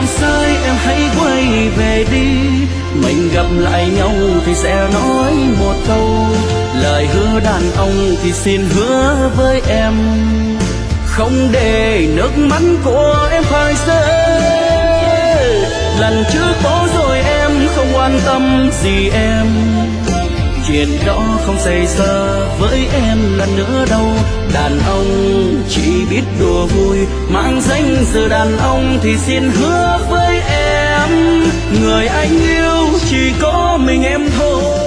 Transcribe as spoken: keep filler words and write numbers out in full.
sai em hãy quay về đi. Mình gặp lại nhau thì sẽ nói một câu, lời hứa đàn ông thì xin hứa với em, không để nước mắt của em phải rơi. Lần trước có rồi em không quan tâm gì em, chuyện đó không xảy ra với em lần nữa đâu. Đàn ông chỉ biết đùa vui, mang danh giờ đàn ông thì xin hứa với em, người anh yêu chỉ có mình em thôi.